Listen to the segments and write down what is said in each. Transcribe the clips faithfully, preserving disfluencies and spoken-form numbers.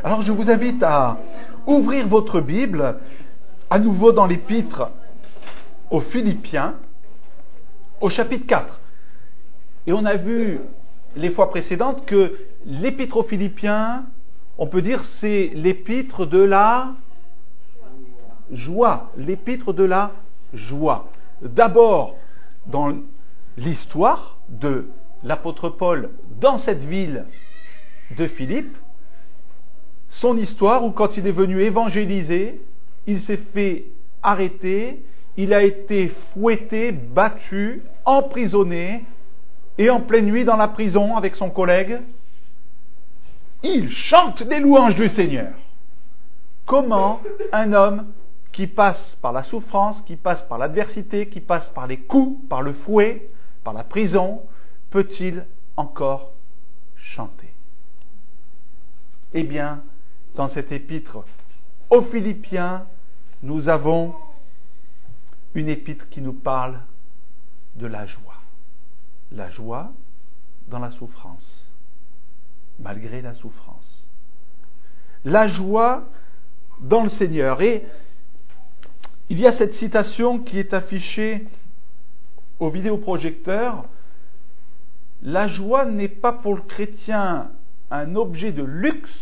Alors je vous invite à ouvrir votre Bible à nouveau dans l'épître aux Philippiens, au chapitre quatre. Et on a vu les fois précédentes que l'épître aux Philippiens, on peut dire c'est l'épître de la joie. L'épître de la joie. D'abord, dans l'histoire de l'apôtre Paul dans cette ville de Philippe, son histoire où quand il est venu évangéliser, il s'est fait arrêter, il a été fouetté, battu, emprisonné, et en pleine nuit dans la prison avec son collègue, il chante des louanges du Seigneur. Comment un homme qui passe par la souffrance, qui passe par l'adversité, qui passe par les coups, par le fouet, par la prison, peut-il encore chanter? Eh bien, dans cet épître aux Philippiens, nous avons une épître qui nous parle de la joie. La joie dans la souffrance, malgré la souffrance. La joie dans le Seigneur. Et il y a cette citation qui est affichée au vidéoprojecteur. La joie n'est pas pour le chrétien un objet de luxe,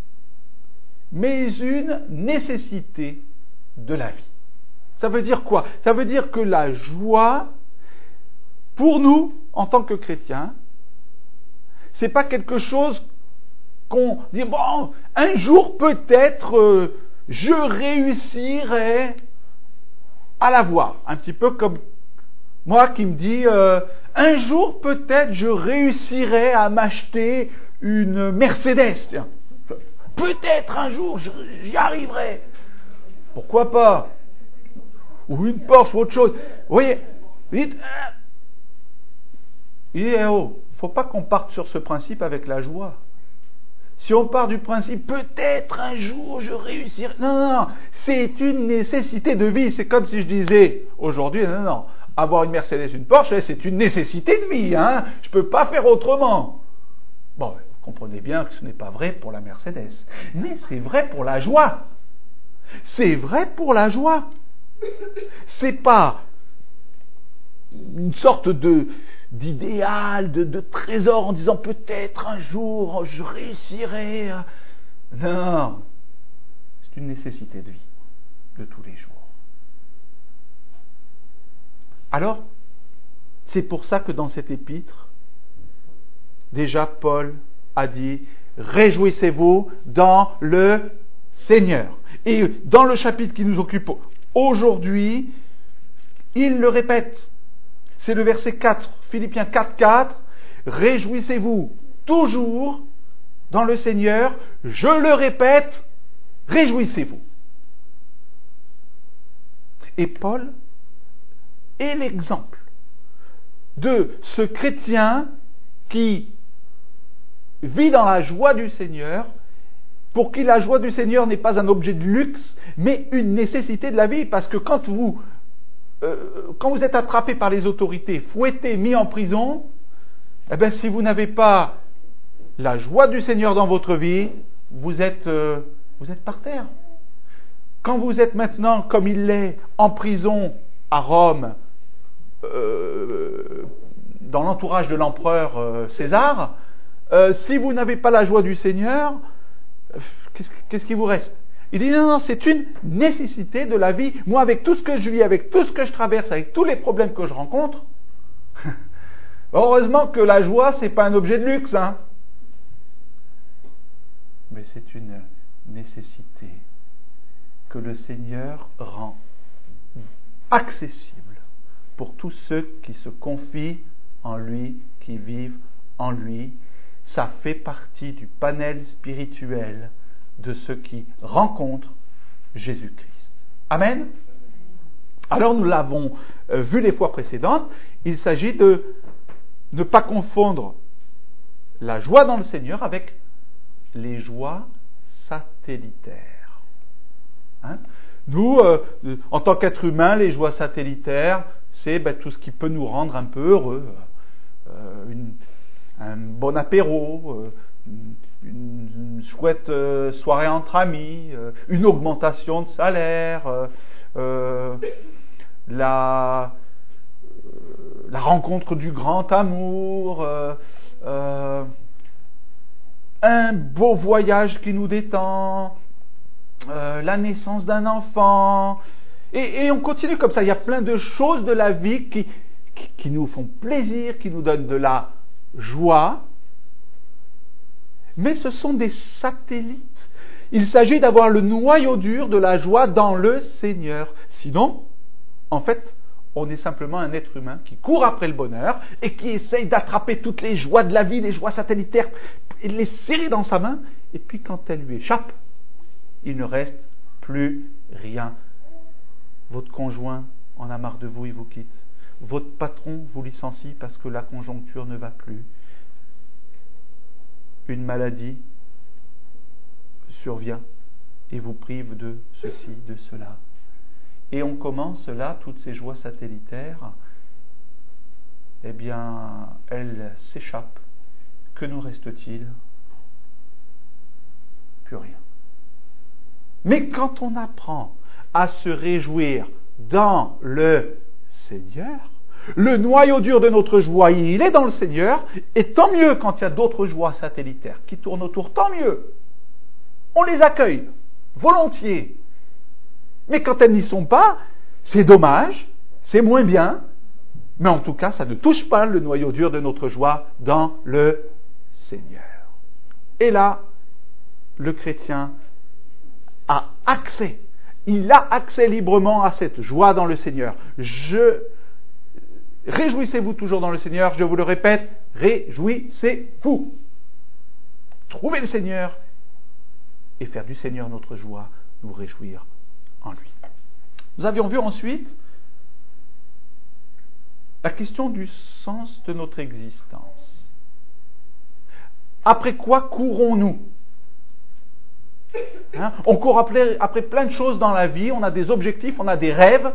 mais une nécessité de la vie. Ça veut dire quoi? Ça veut dire que la joie, pour nous, en tant que chrétiens, c'est pas quelque chose qu'on dit, bon, un jour peut-être euh, je réussirai à l'avoir. Un petit peu comme moi qui me dis, euh, un jour peut-être je réussirai à m'acheter une Mercedes. Tiens. Peut-être un jour j'y arriverai. Pourquoi pas? Ou une Porsche ou autre chose. Vous voyez, vous dites, euh, il dit, oh, faut pas qu'on parte sur ce principe avec la joie. Si on part du principe, peut-être un jour je réussirai. Non, non, non, c'est une nécessité de vie. C'est comme si je disais aujourd'hui, non, non, avoir une Mercedes, une Porsche, c'est une nécessité de vie. Hein. Je peux pas faire autrement. Bon, vous comprenez bien que ce n'est pas vrai pour la Mercedes. Mais c'est vrai pour la joie. C'est vrai pour la joie. C'est pas une sorte de d'idéal, de, de trésor en disant peut-être un jour je réussirai. À... Non, c'est une nécessité de vie de tous les jours. Alors, c'est pour ça que dans cette épître, déjà Paul a dit réjouissez-vous dans le Seigneur. Et dans le chapitre qui nous occupe aujourd'hui, il le répète. C'est le verset quatre, Philippiens quatre, quatre. Réjouissez-vous toujours dans le Seigneur. Je le répète, réjouissez-vous. Et Paul est l'exemple de ce chrétien qui vit dans la joie du Seigneur, pour qui la joie du Seigneur n'est pas un objet de luxe, mais une nécessité de la vie. Parce que quand vous Euh, quand vous êtes attrapé par les autorités, fouetté, mis en prison, eh bien, si vous n'avez pas la joie du Seigneur dans votre vie, vous êtes, euh, vous êtes par terre. Quand vous êtes maintenant, comme il l'est, en prison à Rome, euh, dans l'entourage de l'empereur euh, César, euh, si vous n'avez pas la joie du Seigneur, euh, qu'est-ce, qu'est-ce qui vous reste? Il dit non, non, c'est une nécessité de la vie. Moi, avec tout ce que je vis, avec tout ce que je traverse, avec tous les problèmes que je rencontre, heureusement que la joie, c'est pas un objet de luxe, hein. Mais c'est une nécessité que le Seigneur rend accessible pour tous ceux qui se confient en lui, qui vivent en lui. Ça fait partie du panel spirituel de ceux qui rencontrent Jésus-Christ. Amen. Alors nous l'avons euh, vu les fois précédentes, il s'agit de ne pas confondre la joie dans le Seigneur avec les joies satellitaires. Hein? Nous, euh, en tant qu'êtres humains, les joies satellitaires, c'est ben, tout ce qui peut nous rendre un peu heureux. Euh, une, un bon apéro, euh, une, une chouette euh, soirée entre amis, euh, une augmentation de salaire, euh, euh, la, euh, la rencontre du grand amour, euh, euh, un beau voyage qui nous détend, euh, la naissance d'un enfant, et, et on continue comme ça. Il y a plein de choses de la vie qui, qui, qui nous font plaisir, qui nous donnent de la joie, mais ce sont des satellites. Il s'agit d'avoir le noyau dur de la joie dans le Seigneur. Sinon, en fait, on est simplement un être humain qui court après le bonheur et qui essaye d'attraper toutes les joies de la vie, les joies satellitaires, et de les serrer dans sa main. Et puis quand elles lui échappent, il ne reste plus rien. Votre conjoint en a marre de vous, il vous quitte. Votre patron vous licencie parce que la conjoncture ne va plus. Une maladie survient et vous prive de ceci, de cela. Et on commence là, toutes ces joies satellitaires, eh bien, elles s'échappent. Que nous reste-t-il ? Plus rien. Mais quand on apprend à se réjouir dans le Seigneur, le noyau dur de notre joie, il est dans le Seigneur, et tant mieux quand il y a d'autres joies satellitaires qui tournent autour, tant mieux. On les accueille, volontiers. Mais quand elles n'y sont pas, c'est dommage, c'est moins bien, mais en tout cas, ça ne touche pas le noyau dur de notre joie dans le Seigneur. Et là, le chrétien a accès, il a accès librement à cette joie dans le Seigneur. Je... Réjouissez-vous toujours dans le Seigneur, je vous le répète, réjouissez-vous. Trouvez le Seigneur et faire du Seigneur notre joie, nous réjouir en lui. Nous avions vu ensuite la question du sens de notre existence. Après quoi courons-nous ? Hein ? On court après, après plein de choses dans la vie, on a des objectifs, on a des rêves.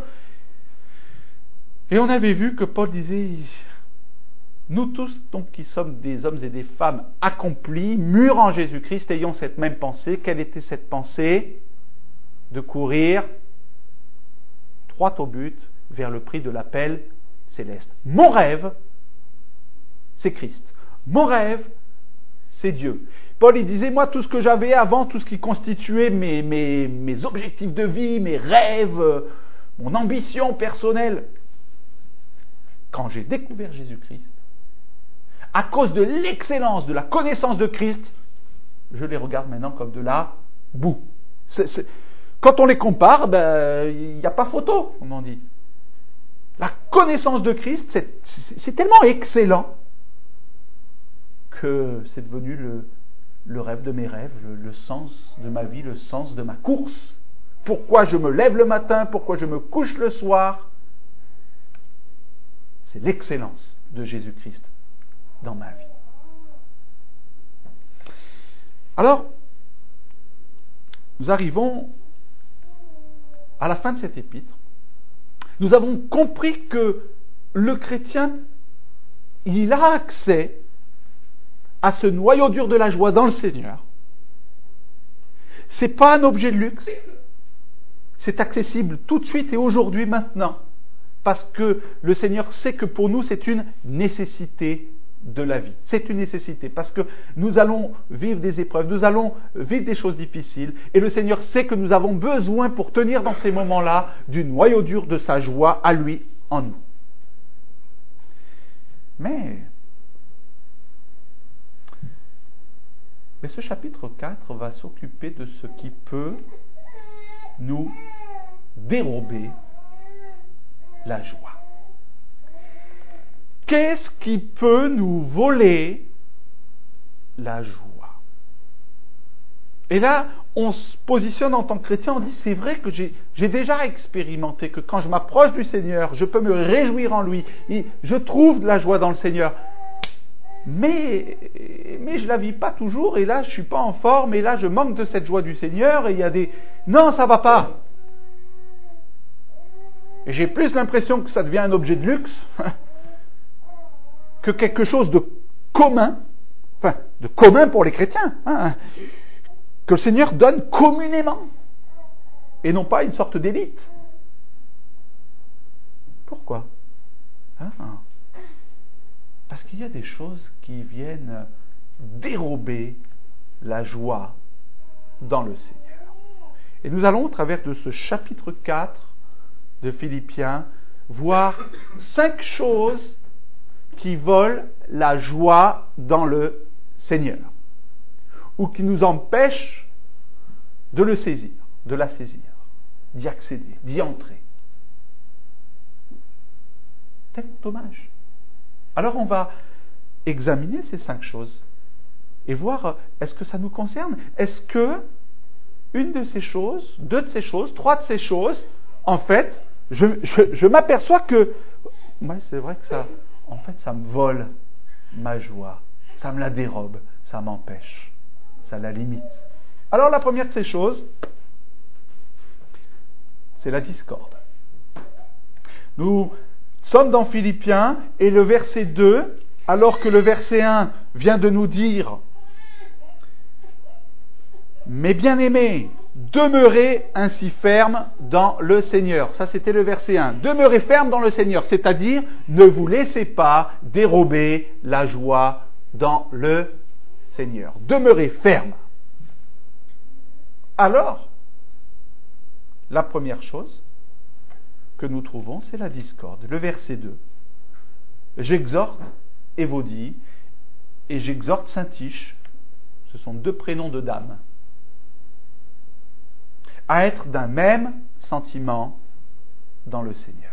Et on avait vu que Paul disait, nous tous donc qui sommes des hommes et des femmes accomplis, mûrs en Jésus-Christ, ayons cette même pensée. Quelle était cette pensée ? De courir droit au but vers le prix de l'appel céleste. Mon rêve, c'est Christ. Mon rêve, c'est Dieu. Paul, il disait, moi, tout ce que j'avais avant, tout ce qui constituait mes, mes, mes objectifs de vie, mes rêves, mon ambition personnelle, quand j'ai découvert Jésus-Christ, à cause de l'excellence de la connaissance de Christ, je les regarde maintenant comme de la boue. C'est, c'est... Quand on les compare, ben, il n'y a pas photo, comme on dit. La connaissance de Christ, c'est, c'est, c'est tellement excellent que c'est devenu le, le rêve de mes rêves, le, le sens de ma vie, le sens de ma course. Pourquoi je me lève le matin, pourquoi je me couche le soir. C'est l'excellence de Jésus-Christ dans ma vie. Alors, nous arrivons à la fin de cet épître. Nous avons compris que le chrétien, il a accès à ce noyau dur de la joie dans le Seigneur. Ce n'est pas un objet de luxe. C'est accessible tout de suite et aujourd'hui, maintenant. Parce que le Seigneur sait que pour nous, c'est une nécessité de la vie. C'est une nécessité. Parce que nous allons vivre des épreuves, nous allons vivre des choses difficiles. Et le Seigneur sait que nous avons besoin, pour tenir dans ces moments-là, du noyau dur de sa joie à lui, en nous. Mais, mais ce chapitre quatre va s'occuper de ce qui peut nous dérober la joie. Qu'est-ce qui peut nous voler la joie ? Et là, on se positionne en tant que chrétien, on dit, c'est vrai que j'ai, j'ai déjà expérimenté que quand je m'approche du Seigneur, je peux me réjouir en lui, et je trouve de la joie dans le Seigneur. Mais, mais je ne la vis pas toujours, et là, je ne suis pas en forme, et là, je manque de cette joie du Seigneur, et il y a des... Non, ça ne va pas. Et j'ai plus l'impression que ça devient un objet de luxe que quelque chose de commun. Enfin, de commun pour les chrétiens, hein, que le Seigneur donne communément, et non pas une sorte d'élite. Pourquoi hein Parce qu'il y a des choses qui viennent dérober la joie dans le Seigneur. Et nous allons, au travers de ce chapitre quatre de Philippiens, voir cinq choses qui volent la joie dans le Seigneur, ou qui nous empêchent de le saisir, de la saisir, d'y accéder, d'y entrer. Tellement dommage. Alors on va examiner ces cinq choses et voir, est-ce que ça nous concerne? Est-ce que une de ces choses, deux de ces choses, trois de ces choses, en fait, je, je, je m'aperçois que, ouais, c'est vrai que ça, en fait, ça me vole ma joie, ça me la dérobe, ça m'empêche, ça la limite. Alors la première de ces choses, c'est la discorde. Nous sommes dans Philippiens et le verset deux, alors que le verset un vient de nous dire « Mes bien-aimés, demeurez ainsi fermes dans le Seigneur ». Ça, c'était le verset un. Demeurez fermes dans le Seigneur, c'est-à-dire ne vous laissez pas dérober la joie dans le Seigneur. Demeurez fermes. Alors, la première chose que nous trouvons, c'est la discorde. Le verset deux. J'exhorte Évodie et j'exhorte Syntyche, ce sont deux prénoms de dames, à être d'un même sentiment dans le Seigneur.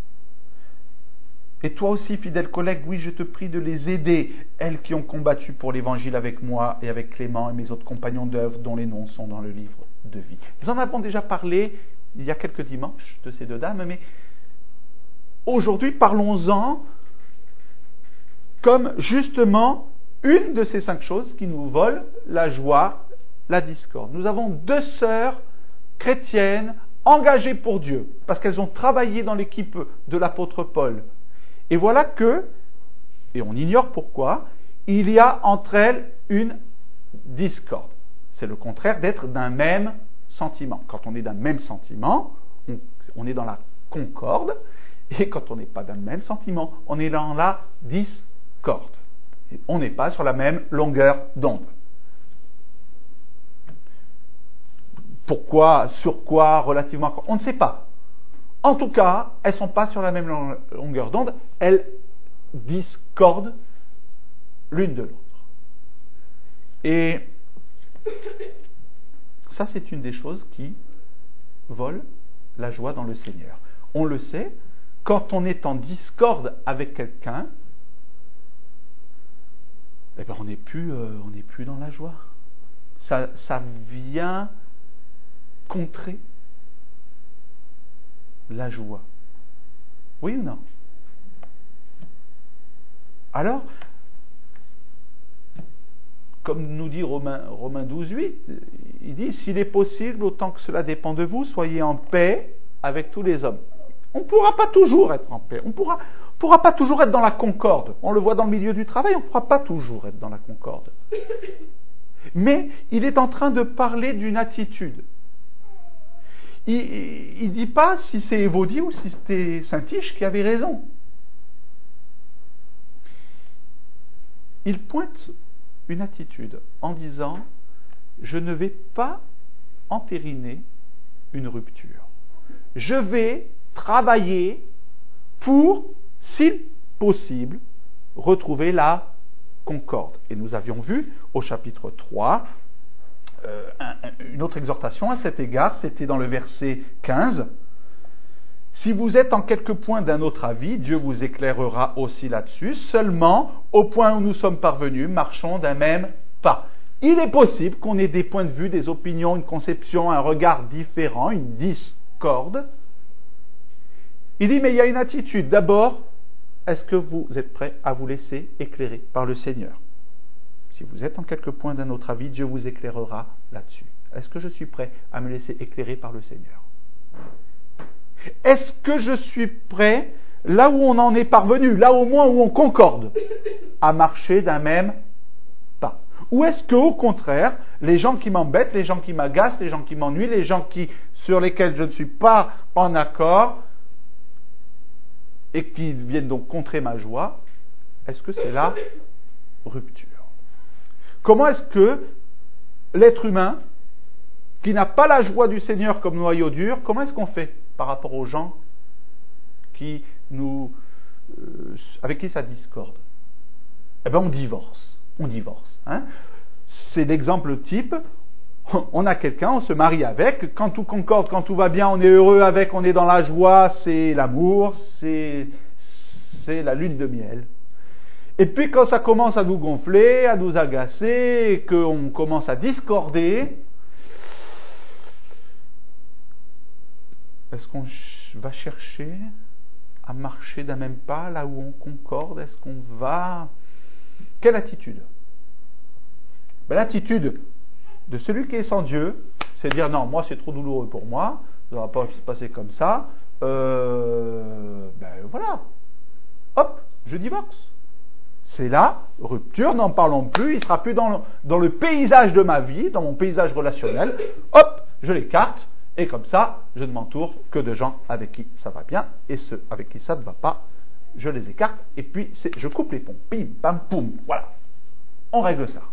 Et toi aussi, fidèle collègue, oui, je te prie de les aider, elles qui ont combattu pour l'Évangile avec moi et avec Clément et mes autres compagnons d'œuvre dont les noms sont dans le livre de vie. Nous en avons déjà parlé il y a quelques dimanches de ces deux dames, mais aujourd'hui, parlons-en comme justement une de ces cinq choses qui nous volent la joie, la discorde. Nous avons deux sœurs chrétiennes engagées pour Dieu, parce qu'elles ont travaillé dans l'équipe de l'apôtre Paul. Et voilà que, et on ignore pourquoi, il y a entre elles une discorde. C'est le contraire d'être d'un même sentiment. Quand on est d'un même sentiment, on, on est dans la concorde, et quand on n'est pas d'un même sentiment, on est dans la discorde. Et on n'est pas sur la même longueur d'onde. Pourquoi, sur quoi, relativement à quoi, on ne sait pas. En tout cas, elles ne sont pas sur la même longueur d'onde, elles discordent l'une de l'autre. Et ça, c'est une des choses qui volent la joie dans le Seigneur. On le sait, quand on est en discorde avec quelqu'un, eh ben on n'est plus, euh, on n'est plus dans la joie. Ça, ça vient contrer la joie. Oui ou non? Alors, comme nous dit Romains, Romains douze, huit, il dit, s'il est possible, autant que cela dépend de vous, soyez en paix avec tous les hommes. On ne pourra pas toujours être en paix, on ne pourra, pourra pas toujours être dans la concorde. On le voit dans le milieu du travail, on ne pourra pas toujours être dans la concorde. Mais il est en train de parler d'une attitude. Il ne dit pas si c'est Évodie ou si c'était Syntyche qui avait raison. Il pointe une attitude en disant « Je ne vais pas entériner une rupture. Je vais travailler pour, s'il possible, retrouver la concorde. » Et nous avions vu au chapitre trois euh, un, une autre exhortation à cet égard, c'était dans le verset quinze. « Si vous êtes en quelque point d'un autre avis, Dieu vous éclairera aussi là-dessus. Seulement, au point où nous sommes parvenus, marchons d'un même pas. » Il est possible qu'on ait des points de vue, des opinions, une conception, un regard différent, une discorde. Il dit, mais il y a une attitude. D'abord, est-ce que vous êtes prêt à vous laisser éclairer par le Seigneur? Si vous êtes en quelque point d'un autre avis, Dieu vous éclairera là-dessus. Est-ce que je suis prêt à me laisser éclairer par le Seigneur? Est-ce que je suis prêt, là où on en est parvenu, là au moins où on concorde, à marcher d'un même pas? Ou est-ce qu'au contraire, les gens qui m'embêtent, les gens qui m'agacent, les gens qui m'ennuient, les gens qui, sur lesquels je ne suis pas en accord et qui viennent donc contrer ma joie, est-ce que c'est la rupture? Comment est-ce que l'être humain, qui n'a pas la joie du Seigneur comme noyau dur, comment est-ce qu'on fait par rapport aux gens qui nous, euh, avec qui ça discorde? Eh bien, on divorce. On divorce. Hein. C'est l'exemple type. On a quelqu'un, on se marie avec. Quand tout concorde, quand tout va bien, on est heureux avec, on est dans la joie, c'est l'amour, c'est, c'est la lune de miel. Et puis quand ça commence à nous gonfler, à nous agacer, et qu'on commence à discorder, est-ce qu'on va chercher à marcher d'un même pas là où on concorde? Est-ce qu'on va... Quelle attitude? Ben, l'attitude de celui qui est sans Dieu, c'est de dire non, moi c'est trop douloureux pour moi, ça ne va pas se passer comme ça, euh, ben voilà, hop, je divorce. C'est la rupture, n'en parlons plus, il ne sera plus dans le, dans le paysage de ma vie, dans mon paysage relationnel, hop, je l'écarte, et comme ça, je ne m'entoure que de gens avec qui ça va bien, et ceux avec qui ça ne va pas, je les écarte, et puis c'est, je coupe les ponts, bim, bam, poum, voilà. On règle ça.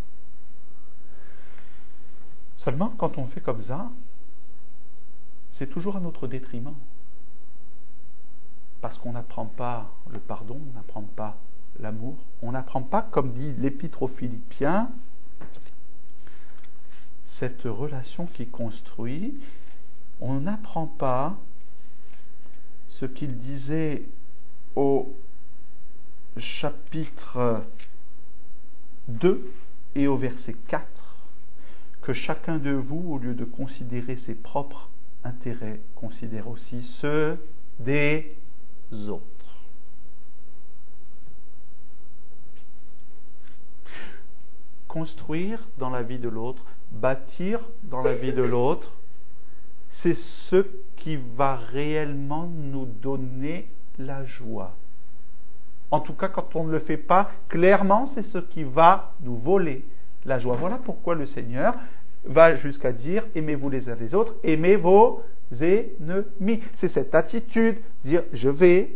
Seulement, quand on fait comme ça, c'est toujours à notre détriment. Parce qu'on n'apprend pas le pardon, on n'apprend pas l'amour, on n'apprend pas, comme dit l'Épître aux Philippiens, cette relation qui construit. On n'apprend pas ce qu'il disait au chapitre deux et au verset quatre, que chacun de vous, au lieu de considérer ses propres intérêts, considère aussi ceux des autres. Construire dans la vie de l'autre, bâtir dans la vie de l'autre, c'est ce qui va réellement nous donner la joie. En tout cas, quand on ne le fait pas, clairement, c'est ce qui va nous voler la joie. Voilà pourquoi le Seigneur va jusqu'à dire « Aimez-vous les uns les autres, aimez vos ennemis ». C'est cette attitude, dire « Je vais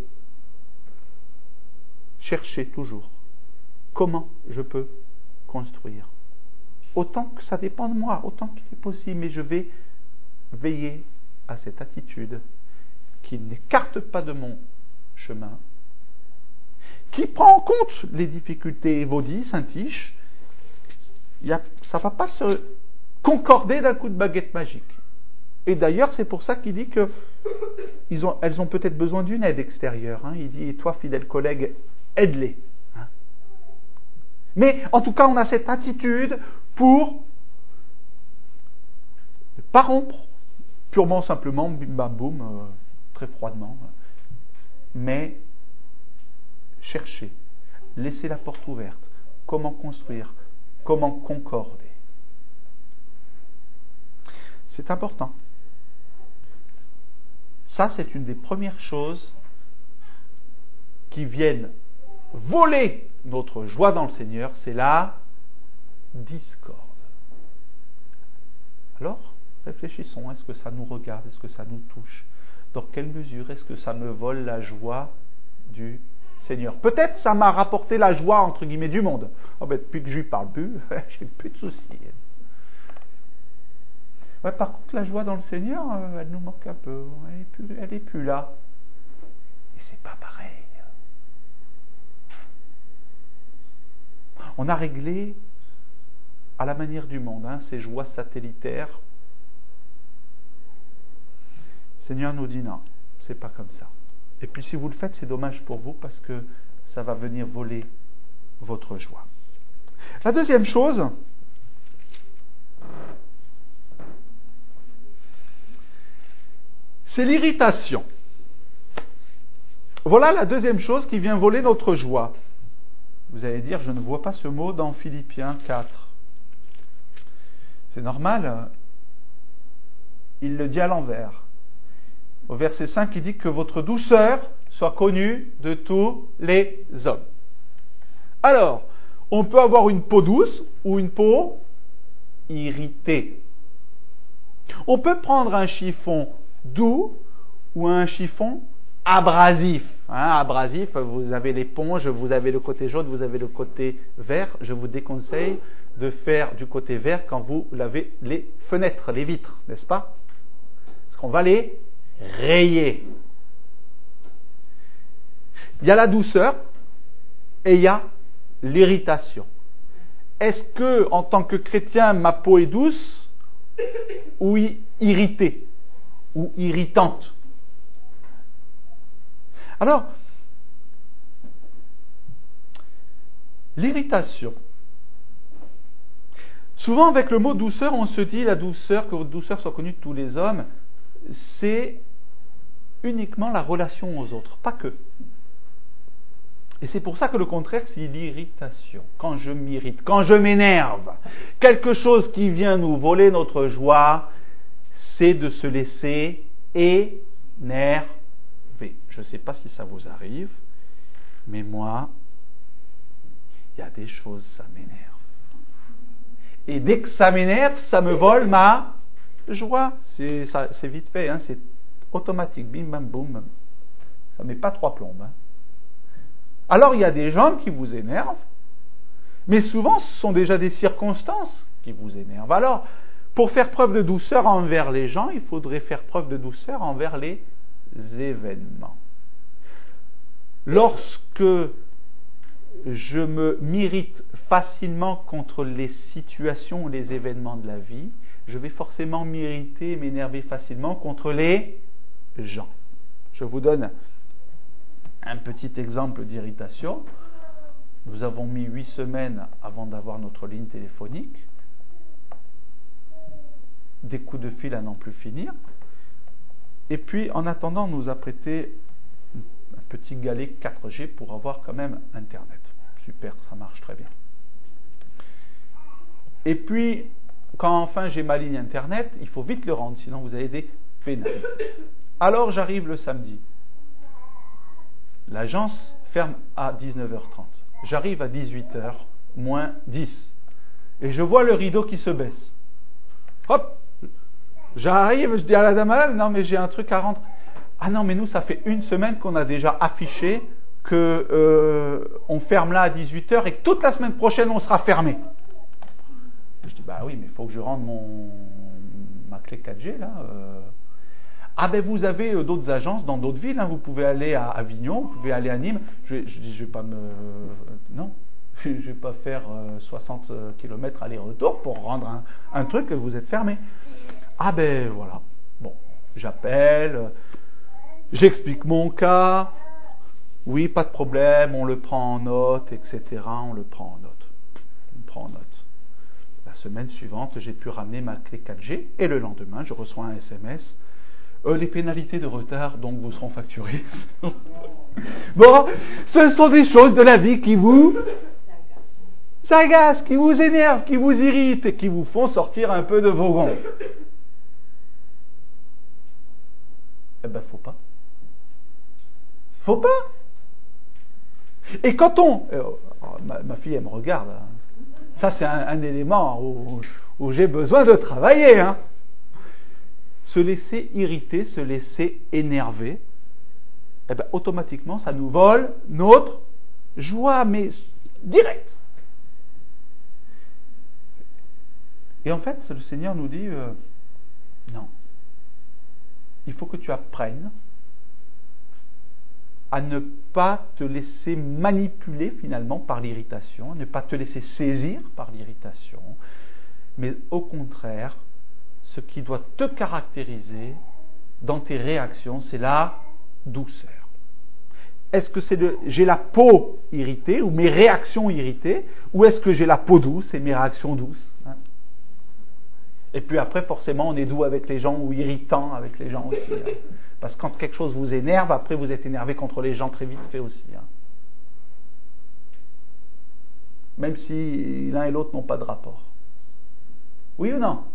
chercher toujours comment je peux construire. Autant que ça dépend de moi, autant qu'il est possible, mais je vais veiller à cette attitude qui n'écarte pas de mon chemin, qui prend en compte les difficultés. Vaudit, Saint-Tiche, ça ne va pas se concorder d'un coup de baguette magique. Et d'ailleurs, c'est pour ça qu'il dit que ils ont, elles ont peut-être besoin d'une aide extérieure. Hein. Il dit, et toi, fidèle collègue, aide-les. Hein. Mais en tout cas, on a cette attitude pour ne pas rompre purement, simplement, bim bam boum, euh, très froidement, mais chercher, laisser la porte ouverte, comment construire, comment concorder. C'est important. Ça, c'est une des premières choses qui viennent voler notre joie dans le Seigneur, c'est la discorde. Alors, réfléchissons, est-ce que ça nous regarde, est-ce que ça nous touche? Dans quelle mesure est-ce que ça me vole la joie du Seigneur? Peut-être ça m'a rapporté la joie, entre guillemets, du monde. Oh ben, depuis que je lui parle plus, j'ai plus de soucis. Ouais, par contre, la joie dans le Seigneur, elle nous manque un peu. Elle n'est plus, elle est plus là. Et c'est pas pareil. On a réglé à la manière du monde, hein, ces joies satellitaires. Le Seigneur nous dit non, c'est pas comme ça. Et puis si vous le faites, c'est dommage pour vous parce que ça va venir voler votre joie. La deuxième chose, c'est l'irritation. Voilà la deuxième chose qui vient voler notre joie. Vous allez dire, je ne vois pas ce mot dans Philippiens quatre. C'est normal, il le dit à l'envers. Au verset cinq, il dit que votre douceur soit connue de tous les hommes. Alors, On peut avoir une peau douce ou une peau irritée. On peut prendre un chiffon doux ou un chiffon abrasif. Hein, abrasif, vous avez l'éponge, vous avez le côté jaune, vous avez le côté vert. Je vous déconseille de faire du côté vert quand vous lavez les fenêtres, les vitres, n'est-ce pas? Parce qu'on va les rayer. Il y a la douceur et il y a l'irritation. Est-ce que, en tant que chrétien, ma peau est douce ou irritée ou irritante? Alors, l'irritation. Souvent, avec le mot douceur, on se dit la douceur, que votre douceur soit connue de tous les hommes, c'est uniquement la relation aux autres, pas que. Et c'est pour ça que le contraire, c'est l'irritation. Quand je m'irrite, quand je m'énerve, quelque chose qui vient nous voler notre joie, c'est de se laisser énerver. Je ne sais pas si ça vous arrive, mais moi, il y a des choses, ça m'énerve. Et dès que ça m'énerve, ça me vole ma joie. C'est, ça, c'est vite fait, hein, c'est automatique, bim bam boum. Ça ne met pas trois plombes. Hein. Alors il y a des gens qui vous énervent, mais souvent ce sont déjà des circonstances qui vous énervent. Alors, pour faire preuve de douceur envers les gens, il faudrait faire preuve de douceur envers les événements. Lorsque je me m'irrite facilement contre les situations ou les événements de la vie, je vais forcément m'irriter et m'énerver facilement contre les gens. Je vous donne un petit exemple d'irritation. Nous avons mis huit semaines avant d'avoir notre ligne téléphonique. Des coups de fil à n'en plus finir. Et puis, en attendant, on nous a prêté un petit galet quatre G pour avoir quand même Internet. Super, ça marche très bien. Et puis, quand enfin j'ai ma ligne Internet, il faut vite le rendre, sinon vous avez des pénalités. Alors, j'arrive le samedi. L'agence ferme à dix-neuf heures trente. J'arrive à dix-huit heures moins dix. Et je vois le rideau qui se baisse. Hop! J'arrive, je dis à la dame, non mais j'ai un truc à rendre. Ah non, mais nous, ça fait une semaine qu'on a déjà affiché qu'on euh, ferme là à dix-huit heures et que toute la semaine prochaine, on sera fermé. Je dis, bah oui, mais il faut que je rende mon, ma clé quatre G là. Euh. Ah ben vous avez euh, d'autres agences dans d'autres villes, hein. Vous pouvez aller à Avignon, vous pouvez aller à Nîmes. Je, je dis, je vais pas me... Euh, non, je ne vais pas faire euh, soixante kilomètres aller-retour pour rendre un, un truc que vous êtes fermé. Ah ben voilà, bon, j'appelle, euh, j'explique mon cas, oui, pas de problème, on le prend en note, et cetera. On le prend en note, on prend en note. La semaine suivante, j'ai pu ramener ma clé quatre G et le lendemain, je reçois un S M S. Euh, les pénalités de retard, donc, vous seront facturées. Bon, ce sont des choses de la vie qui vous agacent, qui vous énervent, qui vous irritent et qui vous font sortir un peu de vos gonds. Eh ben, faut pas. Faut pas. Et quand on... Euh, ma, ma fille, elle me regarde. Hein. Ça, c'est un, un élément où, où j'ai besoin de travailler. Hein. Se laisser irriter, se laisser énerver, eh ben, automatiquement, ça nous vole notre joie, mais direct. Et en fait, le Seigneur nous dit, euh, non. Il faut que tu apprennes à ne pas te laisser manipuler finalement par l'irritation, à ne pas te laisser saisir par l'irritation, mais au contraire, ce qui doit te caractériser dans tes réactions, c'est la douceur. Est-ce que c'est le, j'ai la peau irritée ou mes réactions irritées, ou est-ce que j'ai la peau douce et mes réactions douces, hein? Et puis après, forcément, on est doux avec les gens ou irritant avec les gens aussi. Hein. Parce que quand quelque chose vous énerve, après vous êtes énervé contre les gens très vite fait aussi. Hein. Même si l'un et l'autre n'ont pas de rapport. Oui ou non?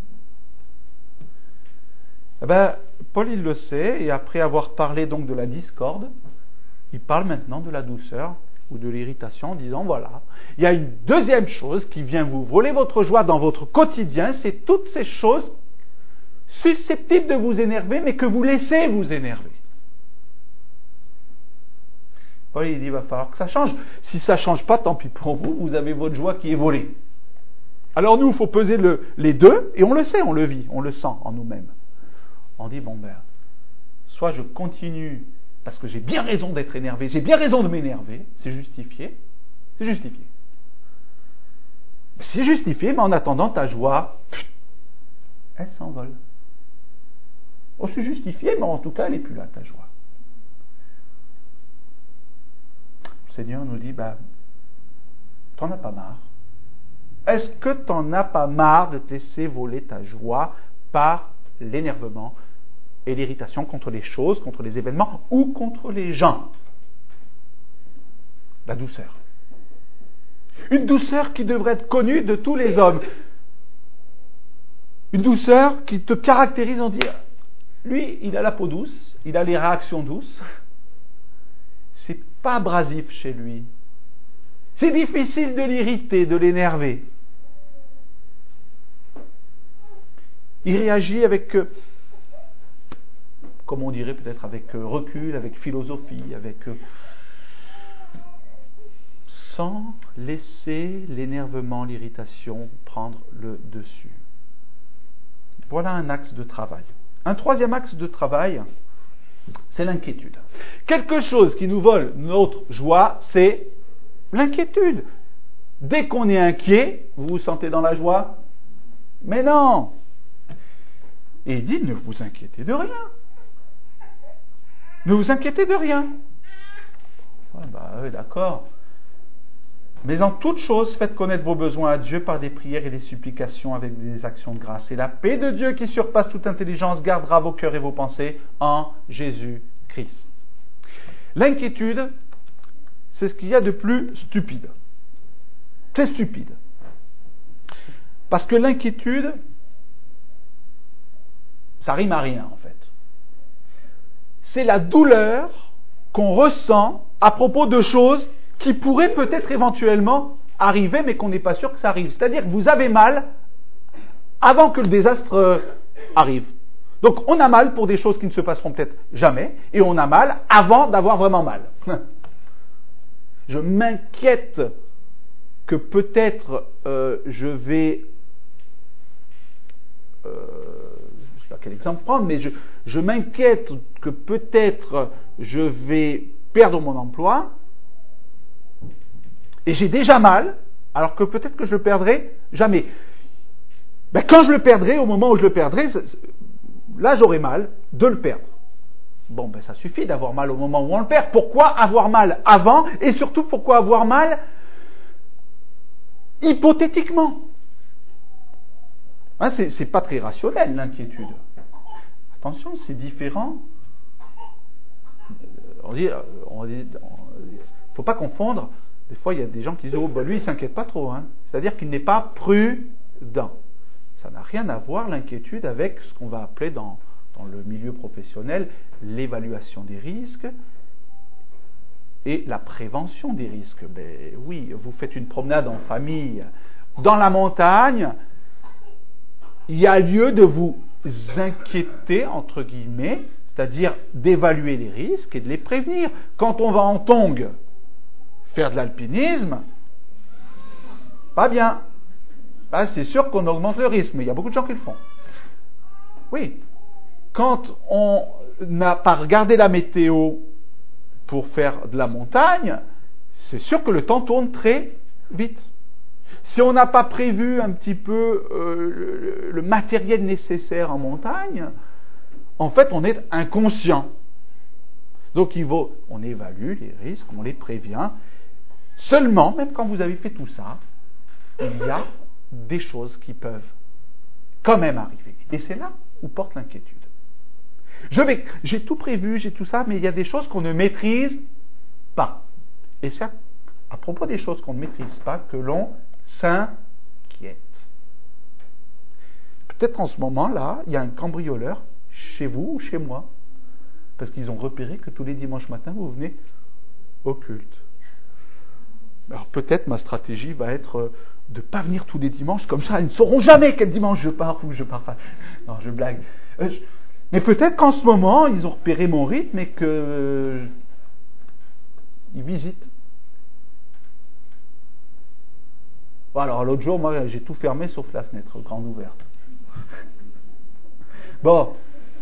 Eh ben, Paul, il le sait, et après avoir parlé donc de la discorde, il parle maintenant de la douceur, ou de l'irritation en disant, voilà, il y a une deuxième chose qui vient vous voler votre joie dans votre quotidien, c'est toutes ces choses susceptibles de vous énerver, mais que vous laissez vous énerver. Paul, il dit, il va falloir que ça change. Si ça ne change pas, tant pis pour vous, vous avez votre joie qui est volée. Alors nous, il faut peser le, les deux, et on le sait, on le vit, on le sent en nous-mêmes. On dit, bon ben, soit je continue, parce que j'ai bien raison d'être énervé, j'ai bien raison de m'énerver, c'est justifié, c'est justifié. C'est justifié, mais en attendant, ta joie, elle s'envole. Oh, c'est justifié, mais en tout cas, elle n'est plus là, ta joie. Le Seigneur nous dit, ben, t'en as pas marre. Est-ce que t'en as pas marre de te laisser voler ta joie par l'énervement et l'irritation contre les choses, contre les événements ou contre les gens? La douceur. Une douceur qui devrait être connue de tous les hommes. Une douceur qui te caractérise en dire, lui, il a la peau douce, il a les réactions douces. C'est pas abrasif chez lui. C'est difficile de l'irriter, de l'énerver. Il réagit avec, euh, comme on dirait peut-être avec euh, recul, avec philosophie, avec euh, sans laisser l'énervement, l'irritation prendre le dessus. Voilà un axe de travail. Un troisième axe de travail, c'est l'inquiétude. Quelque chose qui nous vole notre joie, c'est l'inquiétude. Dès qu'on est inquiet, vous vous sentez dans la joie? Mais non! Et il dit, ne vous inquiétez de rien. Ne vous inquiétez de rien. Ouais, bah oui, d'accord. Mais en toute chose, faites connaître vos besoins à Dieu par des prières et des supplications avec des actions de grâce. Et la paix de Dieu qui surpasse toute intelligence gardera vos cœurs et vos pensées en Jésus-Christ. L'inquiétude, c'est ce qu'il y a de plus stupide. C'est stupide. Parce que l'inquiétude, ça rime à rien en fait. C'est la douleur qu'on ressent à propos de choses qui pourraient peut-être éventuellement arriver, mais qu'on n'est pas sûr que ça arrive. C'est-à-dire que vous avez mal avant que le désastre arrive. Donc on a mal pour des choses qui ne se passeront peut-être jamais, et on a mal avant d'avoir vraiment mal. Je m'inquiète que peut-être euh, je vais... Euh, je ne sais pas quel exemple prendre, mais je, je m'inquiète que peut-être je vais perdre mon emploi, et j'ai déjà mal, alors que peut-être que je le perdrai jamais. Ben, quand je le perdrai, au moment où je le perdrai, là j'aurai mal de le perdre. Bon, ben ça suffit d'avoir mal au moment où on le perd. Pourquoi avoir mal avant? Et surtout, pourquoi avoir mal hypothétiquement? Hein, c'est, c'est pas très rationnel, l'inquiétude. Attention, c'est différent. On dit, on dit, il ne faut pas confondre. Des fois, il y a des gens qui disent, oh, ben lui, il ne s'inquiète pas trop. Hein. C'est-à-dire qu'il n'est pas prudent. Ça n'a rien à voir, l'inquiétude, avec ce qu'on va appeler dans, dans le milieu professionnel l'évaluation des risques et la prévention des risques. Ben oui, vous faites une promenade en famille dans la montagne, il y a lieu de vous inquiéter, entre guillemets, c'est-à-dire d'évaluer les risques et de les prévenir. Quand on va en tongue faire de l'alpinisme, pas bien. Là, c'est sûr qu'on augmente le risque, mais il y a beaucoup de gens qui le font. Oui. Quand on n'a pas regardé la météo pour faire de la montagne, c'est sûr que le temps tourne très vite. Si on n'a pas prévu un petit peu euh, le, le matériel nécessaire en montagne, en fait, on est inconscient. Donc, il vaut, on évalue les risques, on les prévient. Seulement, même quand vous avez fait tout ça, il y a des choses qui peuvent quand même arriver. Et c'est là où porte l'inquiétude. Je vais, j'ai tout prévu, j'ai tout ça, mais il y a des choses qu'on ne maîtrise pas. Et c'est à, à propos des choses qu'on ne maîtrise pas que l'on s'inquiète. Peut-être en ce moment-là, il y a un cambrioleur chez vous ou chez moi, parce qu'ils ont repéré que tous les dimanches matins, vous venez au culte. Alors peut-être ma stratégie va être de ne pas venir tous les dimanches, comme ça ils ne sauront jamais quel dimanche je pars ou je pars pas. Non, je blague. Euh, je... Mais peut-être qu'en ce moment, ils ont repéré mon rythme et que euh, ils visitent. Bon, alors l'autre jour, moi j'ai tout fermé sauf la fenêtre, grande ouverte. Bon.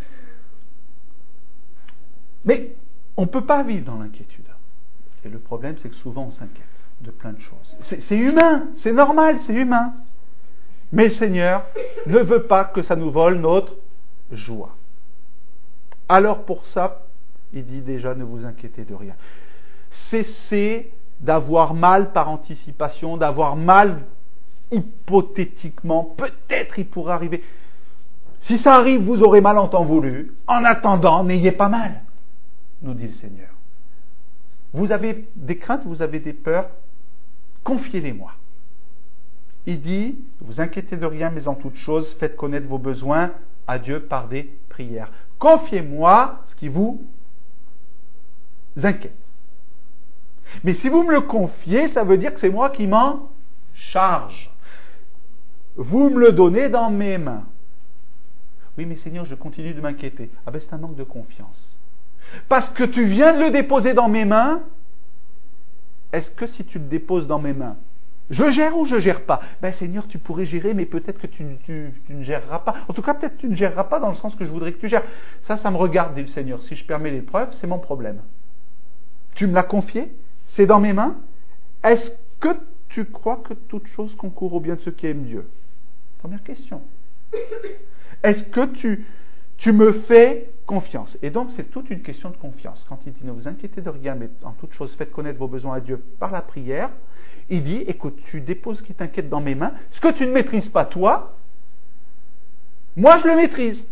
Mais on ne peut pas vivre dans l'inquiétude. Et le problème, c'est que souvent on s'inquiète de plein de choses. C'est, c'est humain, c'est normal, c'est humain. Mais le Seigneur ne veut pas que ça nous vole notre joie. Alors pour ça, il dit déjà, ne vous inquiétez de rien. Cessez d'avoir mal par anticipation, d'avoir mal hypothétiquement. Peut-être il pourrait arriver. Si ça arrive, vous aurez mal en temps voulu. En attendant, n'ayez pas mal, nous dit le Seigneur. Vous avez des craintes, vous avez des peurs, confiez-les-moi. Il dit, ne vous inquiétez de rien, mais en toute chose, faites connaître vos besoins à Dieu par des prières. Confiez-moi ce qui vous inquiète. Mais si vous me le confiez, ça veut dire que c'est moi qui m'en charge. Vous me le donnez dans mes mains. Oui, mais Seigneur, je continue de m'inquiéter. Ah ben, c'est un manque de confiance. Parce que tu viens de le déposer dans mes mains, est-ce que si tu le déposes dans mes mains, je gère ou je ne gère pas? Ben Seigneur, tu pourrais gérer, mais peut-être que tu, tu, tu ne géreras pas. En tout cas, peut-être que tu ne géreras pas dans le sens que je voudrais que tu gères. Ça, ça me regarde, dit le Seigneur. Si je permets l'épreuve, c'est mon problème. Tu me l'as confié, c'est dans mes mains. Est-ce que tu crois que toute chose concourt au bien de ceux qui aiment Dieu? Première question. Est-ce que tu, tu me fais confiance? Et donc, c'est toute une question de confiance. Quand il dit, ne vous inquiétez de rien, mais en toute chose, faites connaître vos besoins à Dieu par la prière, il dit, écoute, tu déposes ce qui t'inquiète dans mes mains. Ce que tu ne maîtrises pas, toi, moi, je le maîtrise.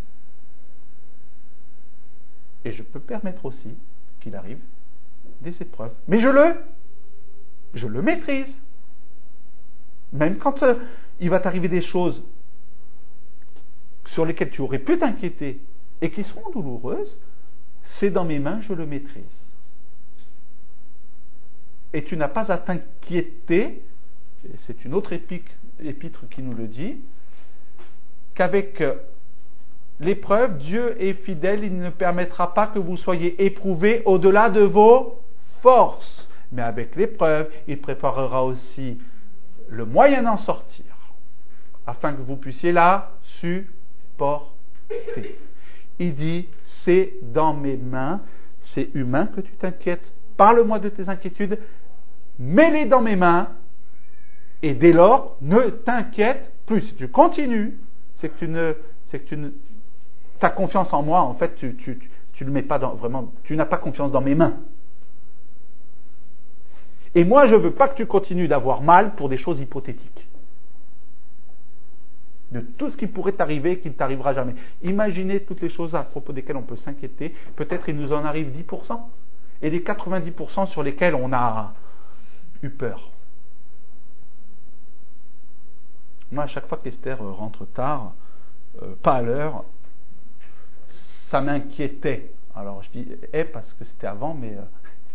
Et je peux permettre aussi qu'il arrive des épreuves. Mais je le, je le maîtrise. Même quand euh, il va t'arriver des choses sur lesquelles tu aurais pu t'inquiéter et qui seront douloureuses, c'est dans mes mains, je le maîtrise. Et tu n'as pas à t'inquiéter, c'est une autre épique, épître qui nous le dit, qu'avec l'épreuve, Dieu est fidèle, il ne permettra pas que vous soyez éprouvés au-delà de vos forces. Mais avec l'épreuve, il préparera aussi le moyen d'en sortir, afin que vous puissiez la supporter. Il dit, c'est dans mes mains, c'est humain que tu t'inquiètes, parle-moi de tes inquiétudes, mets-les dans mes mains, et dès lors, ne t'inquiète plus. Si tu continues, c'est que tu ne, c'est que tu ne, ta confiance en moi, en fait, tu, tu, tu, tu le mets pas dans, vraiment, tu n'as pas confiance dans mes mains. Et moi, je ne veux pas que tu continues d'avoir mal pour des choses hypothétiques. De tout ce qui pourrait t'arriver et qui ne t'arrivera jamais. Imaginez toutes les choses à propos desquelles on peut s'inquiéter. Peut-être il nous en arrive dix pour cent. Et les quatre-vingt-dix pour cent sur lesquels on a eu peur. Moi, à chaque fois qu'Esther rentre tard, euh, pas à l'heure, ça m'inquiétait. Alors je dis « eh » parce que c'était avant, mais... Euh,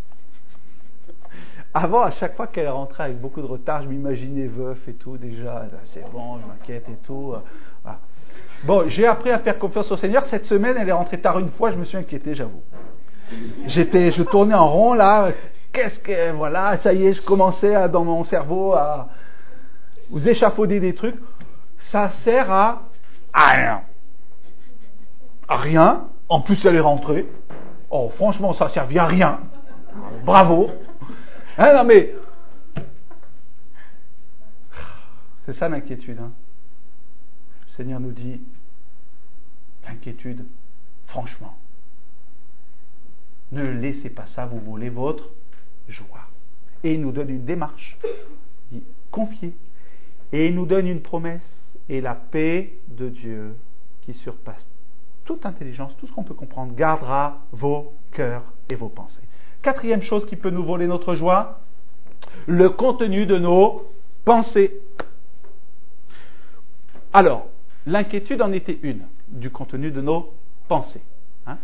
avant, à chaque fois qu'elle rentrait avec beaucoup de retard, je m'imaginais veuf et tout, déjà, c'est bon, je m'inquiète et tout. Voilà. Bon, j'ai appris à faire confiance au Seigneur. Cette semaine, elle est rentrée tard une fois, je me suis inquiété, j'avoue. J'étais, je tournais en rond, là, qu'est-ce que, voilà, ça y est, je commençais à, dans mon cerveau à vous échafauder des trucs. Ça sert à, à rien. À rien. En plus, elle est rentrée. Oh, franchement, ça servait à rien. Bravo. Hein, non mais c'est ça l'inquiétude. Hein. Le Seigneur nous dit l'inquiétude, franchement, ne laissez pas ça vous voler votre joie. Et il nous donne une démarche, il dit confiez. Et il nous donne une promesse, et la paix de Dieu qui surpasse toute intelligence, tout ce qu'on peut comprendre, gardera vos cœurs et vos pensées. Quatrième chose qui peut nous voler notre joie, le contenu de nos pensées. Alors, l'inquiétude en était une, du contenu de nos pensées. Hein?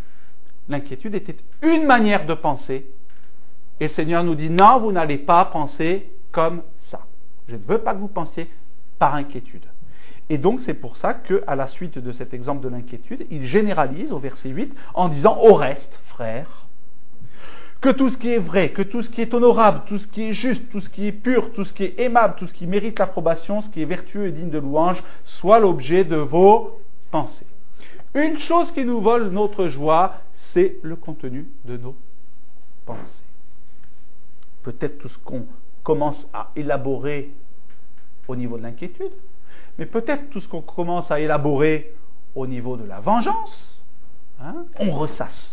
L'inquiétude était une manière de penser, et le Seigneur nous dit, non, vous n'allez pas penser comme ça. Je ne veux pas que vous pensiez par inquiétude. Et donc c'est pour ça qu'à la suite de cet exemple de l'inquiétude, il généralise au verset huit en disant « Au reste, frères, que tout ce qui est vrai, que tout ce qui est honorable, tout ce qui est juste, tout ce qui est pur, tout ce qui est aimable, tout ce qui mérite l'approbation, ce qui est vertueux et digne de louange, soit l'objet de vos pensées. » Une chose qui nous vole notre joie, c'est le contenu de nos pensées. Peut-être tout ce qu'on commence à élaborer au niveau de l'inquiétude, mais peut-être tout ce qu'on commence à élaborer au niveau de la vengeance, hein, on ressasse.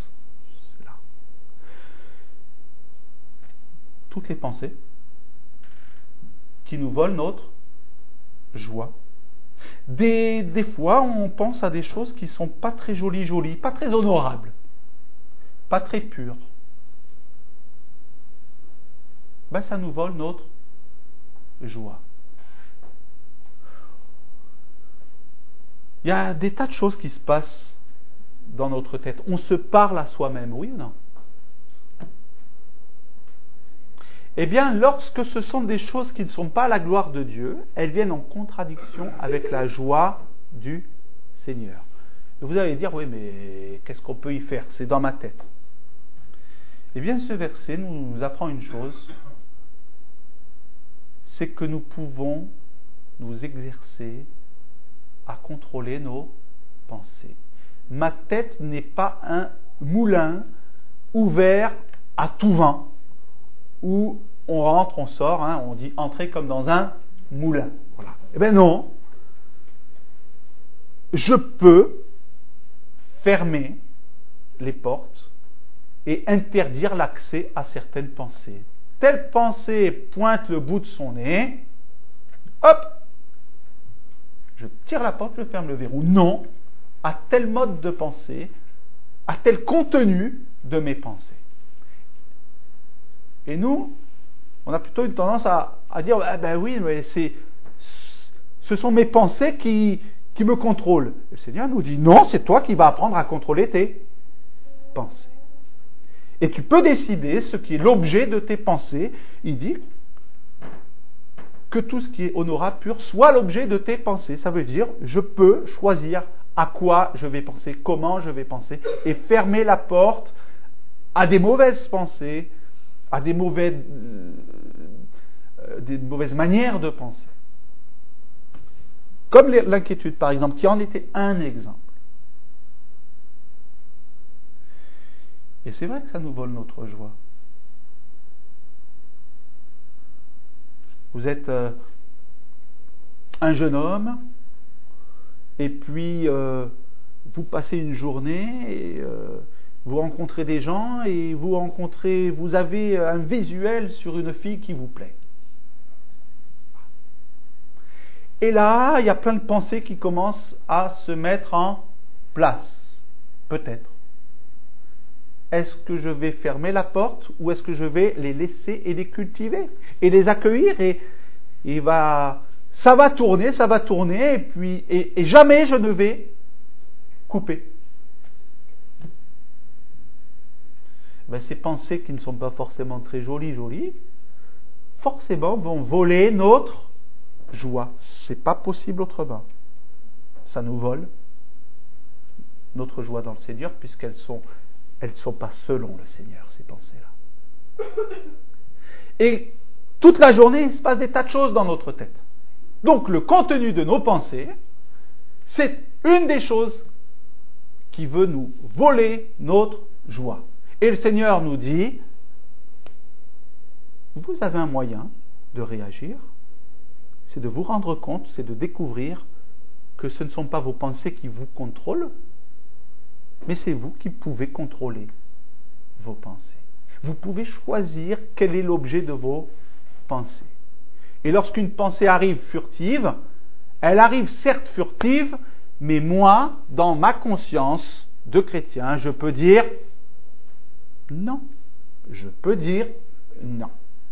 Toutes les pensées qui nous volent notre joie. Des, des fois, on pense à des choses qui ne sont pas très jolies, jolies, pas très honorables, pas très pures. Ben, ça nous vole notre joie. Il y a des tas de choses qui se passent dans notre tête. On se parle à soi-même, oui ou non? Eh bien, lorsque ce sont des choses qui ne sont pas la gloire de Dieu, elles viennent en contradiction avec la joie du Seigneur. Et vous allez dire, oui, mais qu'est-ce qu'on peut y faire? C'est dans ma tête. Eh bien, ce verset nous apprend une chose, c'est que nous pouvons nous exercer à contrôler nos pensées. Ma tête n'est pas un moulin ouvert à tout vent, où on rentre, on sort, hein, on dit entrer comme dans un moulin. Voilà. Eh bien non, je peux fermer les portes et interdire l'accès à certaines pensées. Telle pensée pointe le bout de son nez, hop, je tire la porte, je ferme le verrou. Non, à tel mode de pensée, à tel contenu de mes pensées. Et nous, on a plutôt une tendance à, à dire ah ben oui, mais c'est, ce sont mes pensées qui, qui me contrôlent. Et le Seigneur nous dit non, c'est toi qui vas apprendre à contrôler tes pensées. Et tu peux décider ce qui est l'objet de tes pensées. Il dit que tout ce qui est honorable, pur, soit l'objet de tes pensées. Ça veut dire je peux choisir à quoi je vais penser, comment je vais penser, et fermer la porte à des mauvaises pensées, à des, mauvais, euh, des mauvaises manières de penser. Comme l'inquiétude, par exemple, qui en était un exemple. Et c'est vrai que ça nous vole notre joie. Vous êtes euh, un jeune homme, et puis euh, vous passez une journée, et euh, vous rencontrez des gens et vous rencontrez, vous avez un visuel sur une fille qui vous plaît. Et là, il y a plein de pensées qui commencent à se mettre en place. Peut-être. Est-ce que je vais fermer la porte ou est-ce que je vais les laisser et les cultiver et les accueillir et, et va, ça va tourner, ça va tourner et puis et, et jamais je ne vais couper. Ben, ces pensées qui ne sont pas forcément très jolies, jolies, forcément vont voler notre joie. C'est pas possible autrement. Ça nous vole notre joie dans le Seigneur, puisqu'elles sont, elles ne sont pas selon le Seigneur, ces pensées-là. Et toute la journée, il se passe des tas de choses dans notre tête. Donc le contenu de nos pensées, c'est une des choses qui veut nous voler notre joie. Et le Seigneur nous dit, vous avez un moyen de réagir, c'est de vous rendre compte, c'est de découvrir que ce ne sont pas vos pensées qui vous contrôlent, mais c'est vous qui pouvez contrôler vos pensées. Vous pouvez choisir quel est l'objet de vos pensées. Et lorsqu'une pensée arrive furtive, elle arrive certes furtive, mais moi, dans ma conscience de chrétien, je peux dire non. Je peux dire non.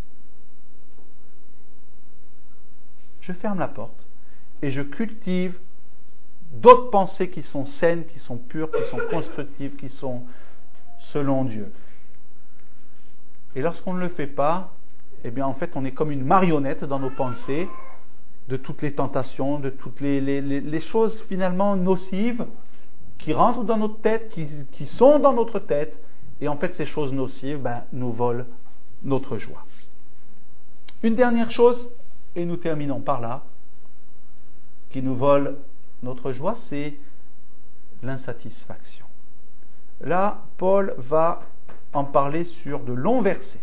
Je ferme la porte et je cultive d'autres pensées qui sont saines, qui sont pures, qui sont constructives, qui sont selon Dieu. Et lorsqu'on ne le fait pas, eh bien en fait on est comme une marionnette dans nos pensées de toutes les tentations, de toutes les, les, les, les choses finalement nocives qui rentrent dans notre tête, qui, qui sont dans notre tête, et en fait ces choses nocives ben, nous volent notre joie. Une dernière chose, et nous terminons par là, qui nous vole notre joie, c'est l'insatisfaction. Là, Paul va en parler sur de longs versets.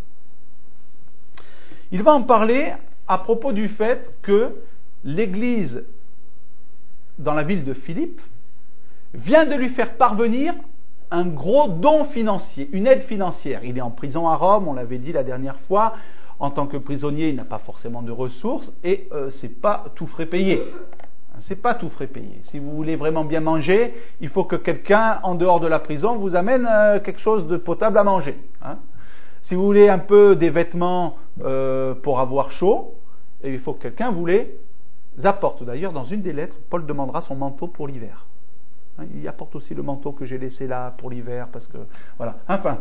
Il va en parler à propos du fait que l'Église dans la ville de Philippe vient de lui faire parvenir un gros don financier, une aide financière. Il est en prison à Rome, on l'avait dit la dernière fois. En tant que prisonnier, il n'a pas forcément de ressources et euh, c'est pas tout frais payé. C'est pas tout frais payé. Si vous voulez vraiment bien manger, il faut que quelqu'un en dehors de la prison vous amène euh, quelque chose de potable à manger. Hein. Si vous voulez un peu des vêtements euh, pour avoir chaud, et il faut que quelqu'un vous les apporte. D'ailleurs, dans une des lettres, Paul demandera son manteau pour l'hiver. Hein, il apporte aussi le manteau que j'ai laissé là pour l'hiver, parce que voilà. Enfin,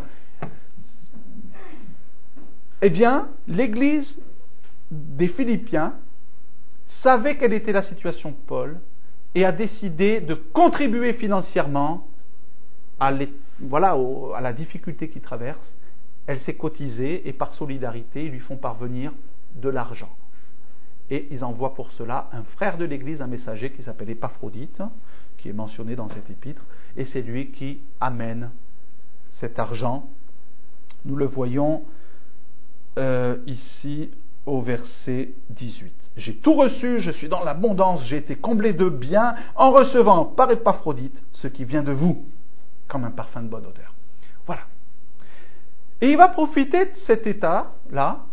eh bien, l'Église des Philippiens savait quelle était la situation de Paul et a décidé de contribuer financièrement à, les, voilà, au, à la difficulté qu'il traverse. Elle s'est cotisée et par solidarité, ils lui font parvenir de l'argent. Et ils envoient pour cela un frère de l'Église, un messager qui s'appelle Épaphrodite, qui est mentionné dans cet épître, et c'est lui qui amène cet argent. Nous le voyons euh, ici au verset dix-huit. J'ai tout reçu, je suis dans l'abondance, j'ai été comblé de biens en recevant par Épaphrodite ce qui vient de vous, comme un parfum de bonne odeur. Voilà. Et il va profiter de cet état-là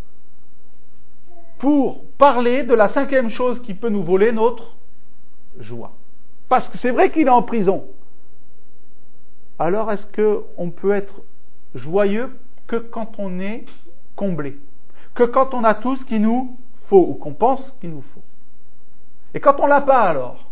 pour parler de la cinquième chose qui peut nous voler notre joie. Parce que c'est vrai qu'il est en prison. Alors est-ce qu'on peut être joyeux que quand on est comblé, que quand on a tout ce qu'il nous faut, ou qu'on pense qu'il nous faut. Et quand on l'a pas alors,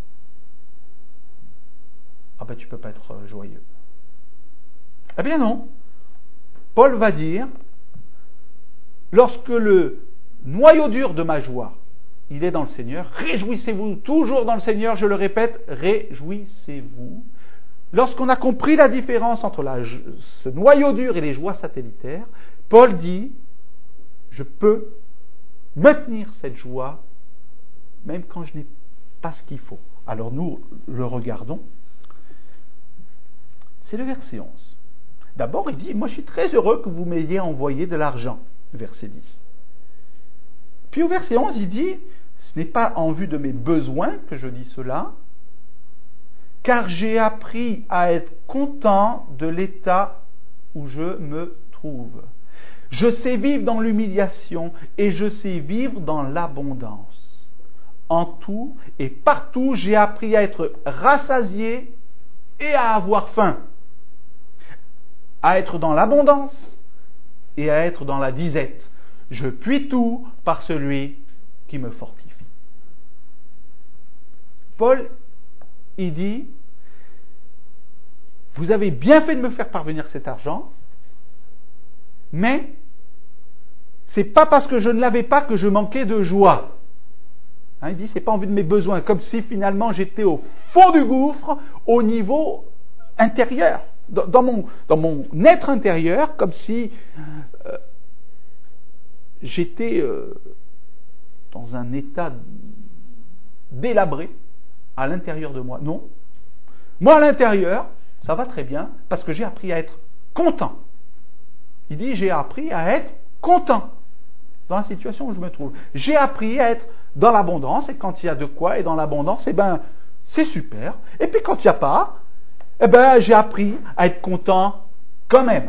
ah ben tu peux pas être joyeux. Eh bien non. Paul va dire, lorsque le noyau dur de ma joie, il est dans le Seigneur, réjouissez-vous toujours dans le Seigneur, je le répète, réjouissez-vous. Lorsqu'on a compris la différence entre la, ce noyau dur et les joies satellitaires, Paul dit, je peux maintenir cette joie même quand je n'ai pas ce qu'il faut. Alors nous le regardons. C'est le verset onze. D'abord il dit, moi je suis très heureux que vous m'ayez envoyé de l'argent. Verset dix. Puis au verset onze il dit, ce n'est pas en vue de mes besoins que je dis cela, car j'ai appris à être content de l'état où je me trouve. Je sais vivre dans l'humiliation et je sais vivre dans l'abondance. En tout et partout, j'ai appris à être rassasié et à avoir faim. À être dans l'abondance et à être dans la disette. Je puis tout par celui qui me fortifie. Paul, il dit, vous avez bien fait de me faire parvenir cet argent, mais c'est pas parce que je ne l'avais pas que je manquais de joie. Hein, il dit, c'est pas en vue de mes besoins, comme si finalement j'étais au fond du gouffre, au niveau intérieur, dans, dans, mon, dans mon être intérieur, comme si euh, j'étais euh, dans un état délabré à l'intérieur de moi. Non. Moi, à l'intérieur, ça va très bien, parce que j'ai appris à être content. Il dit, j'ai appris à être content dans la situation où je me trouve. J'ai appris à être dans l'abondance, et quand il y a de quoi, et dans l'abondance, eh ben, c'est super. Et puis quand il n'y a pas, eh ben, j'ai appris à être content quand même.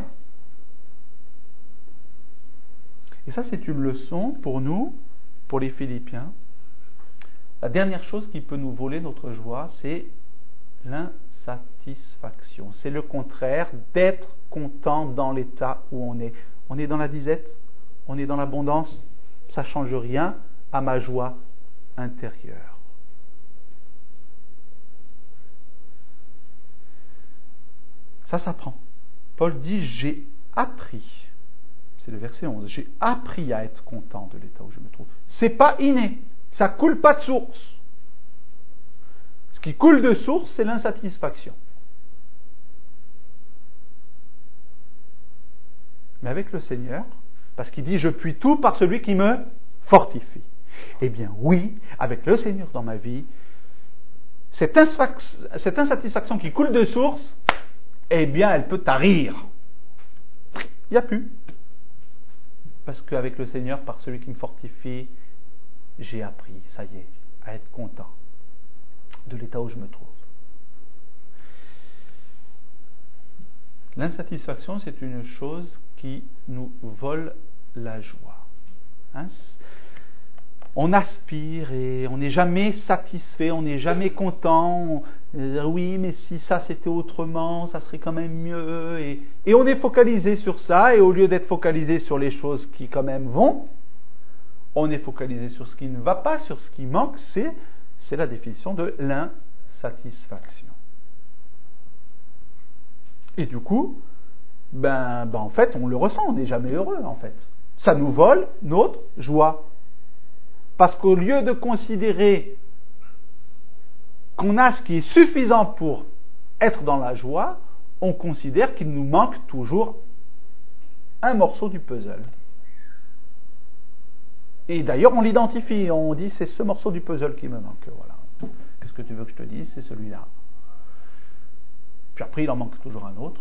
Et ça, c'est une leçon pour nous, pour les Philippiens. La dernière chose qui peut nous voler notre joie, c'est l'insatisfaction. C'est le contraire d'être content dans l'état où on est. On est dans la disette, on est dans l'abondance, ça ne change rien à ma joie intérieure. Ça s'apprend. Paul dit, j'ai appris. c'est le verset onze. J'ai appris à être content de l'état où je me trouve. C'est pas inné, ça coule pas de source. Ce qui coule de source, c'est l'insatisfaction. Mais avec le Seigneur, parce qu'il dit « Je puis tout par celui qui me fortifie ». Eh bien oui, avec le Seigneur dans ma vie, cette, cette insatisfaction qui coule de source, eh bien elle peut tarir. Il n'y a plus. Parce qu'avec le Seigneur, par celui qui me fortifie, j'ai appris, ça y est, à être content de l'état où je me trouve. L'insatisfaction, c'est une chose qui nous vole la joie. Hein? On aspire et on n'est jamais satisfait, on n'est jamais content. On, oui, mais si ça c'était autrement, ça serait quand même mieux. Et, et on est focalisé sur ça, et au lieu d'être focalisé sur les choses qui quand même vont, on est focalisé sur ce qui ne va pas, sur ce qui manque. C'est, c'est la définition de l'insatisfaction. Et du coup, ben, ben en fait, on le ressent, on n'est jamais heureux en fait. Ça nous vole notre joie. Parce qu'au lieu de considérer qu'on a ce qui est suffisant pour être dans la joie, on considère qu'il nous manque toujours un morceau du puzzle. Et d'ailleurs, on l'identifie, on dit c'est ce morceau du puzzle qui me manque. Voilà. Qu'est-ce que tu veux que je te dise? C'est celui-là. Puis après, il en manque toujours un autre.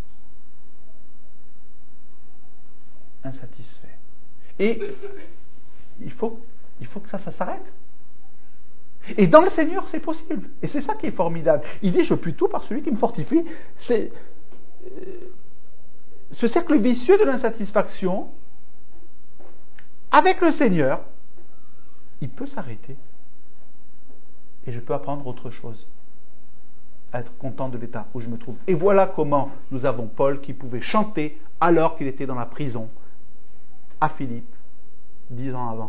Insatisfait. Et il faut, il faut que ça, ça s'arrête. Et dans le Seigneur, c'est possible. Et c'est ça qui est formidable. Il dit, je puis tout par celui qui me fortifie. C'est, euh, ce cercle vicieux de l'insatisfaction, avec le Seigneur, il peut s'arrêter. Et je peux apprendre autre chose. À être content de l'état où je me trouve. Et voilà comment nous avons Paul qui pouvait chanter alors qu'il était dans la prison à Philippe, dix ans avant,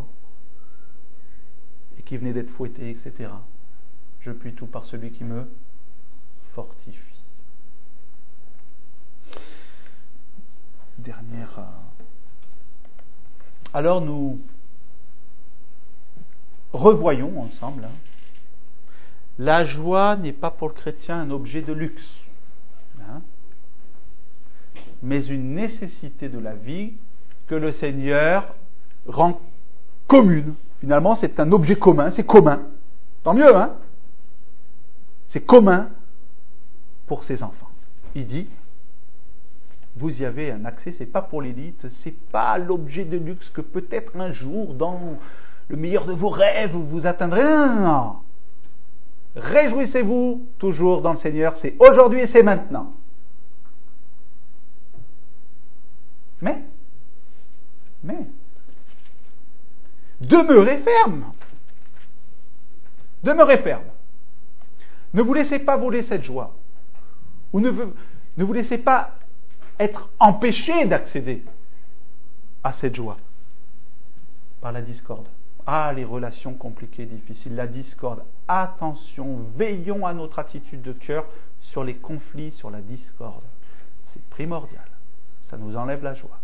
et qui venait d'être fouetté, et cetera. Je puis tout par celui qui me fortifie. Dernière. Alors nous revoyons ensemble. Hein. La joie n'est pas pour le chrétien un objet de luxe, hein, mais une nécessité de la vie que le Seigneur rend commune. Finalement, c'est un objet commun, c'est commun. Tant mieux, hein? C'est commun pour ses enfants. Il dit, vous y avez un accès, c'est pas pour l'élite, c'est pas l'objet de luxe que peut-être un jour, dans le meilleur de vos rêves, vous atteindrez. Non. Réjouissez-vous toujours dans le Seigneur, c'est aujourd'hui et c'est maintenant. Mais, mais, demeurez ferme. Demeurez ferme. Ne vous laissez pas voler cette joie. Ou ne, ne vous laissez pas être empêché d'accéder à cette joie par la discorde. Ah, les relations compliquées, difficiles, la discorde. Attention, veillons à notre attitude de cœur sur les conflits, sur la discorde. C'est primordial. Ça nous enlève la joie.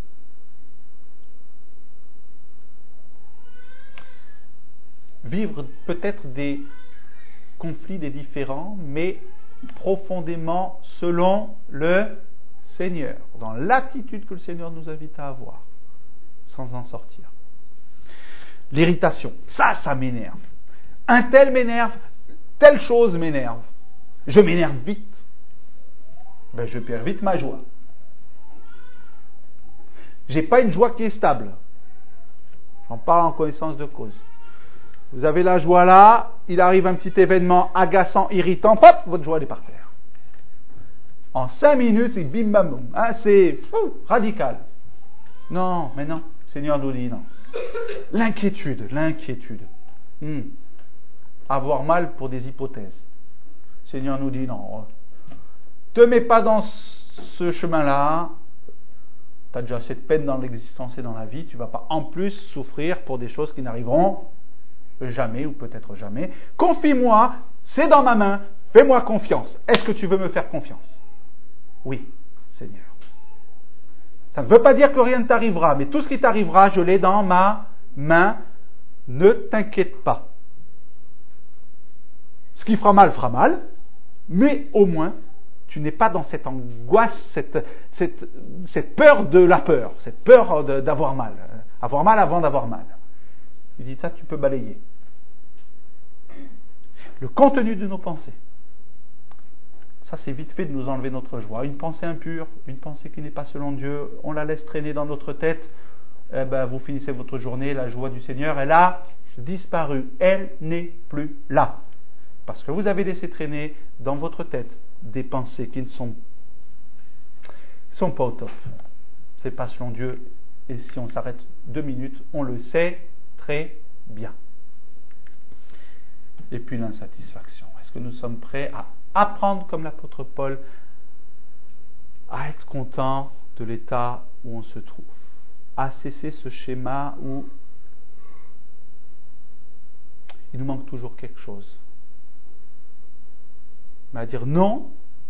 Vivre peut-être des conflits, des différends, mais profondément selon le Seigneur, dans l'attitude que le Seigneur nous invite à avoir, sans en sortir. L'irritation, ça, ça m'énerve. Un tel m'énerve, telle chose m'énerve. Je m'énerve vite. Ben, je perds vite ma joie. J'ai pas une joie qui est stable. J'en parle en connaissance de cause. Vous avez la joie là, il arrive un petit événement agaçant, irritant, hop, votre joie elle est par terre. En cinq minutes, c'est bim bam boum. Hein, c'est fou, radical. Non, mais non. Le Seigneur nous dit non. L'inquiétude, l'inquiétude. Hmm. Avoir mal pour des hypothèses. Le Seigneur nous dit non. Te mets pas dans ce chemin-là. Tu as déjà assez de peine dans l'existence et dans la vie. Tu ne vas pas en plus souffrir pour des choses qui n'arriveront jamais ou peut-être jamais. Confie-moi, c'est dans ma main. Fais-moi confiance. Est-ce que tu veux me faire confiance? Oui, Seigneur. Ça ne veut pas dire que rien ne t'arrivera, mais tout ce qui t'arrivera, je l'ai dans ma main. Ne t'inquiète pas. Ce qui fera mal, fera mal, mais au moins, tu n'es pas dans cette angoisse, cette, cette, cette peur de la peur, cette peur de, d'avoir mal. Avoir mal avant d'avoir mal. Il dit ça, tu peux balayer. Le contenu de nos pensées. Ça, c'est vite fait de nous enlever notre joie. Une pensée impure, une pensée qui n'est pas selon Dieu, on la laisse traîner dans notre tête, eh ben, vous finissez votre journée, la joie du Seigneur, elle a disparu. Elle n'est plus là. Parce que vous avez laissé traîner dans votre tête des pensées qui ne sont, sont pas au top. C'est pas selon Dieu. Et si on s'arrête deux minutes, on le sait très bien. Et puis l'insatisfaction. Est-ce que nous sommes prêts à apprendre comme l'apôtre Paul à être content de l'état où on se trouve, à cesser ce schéma où il nous manque toujours quelque chose, mais à dire non,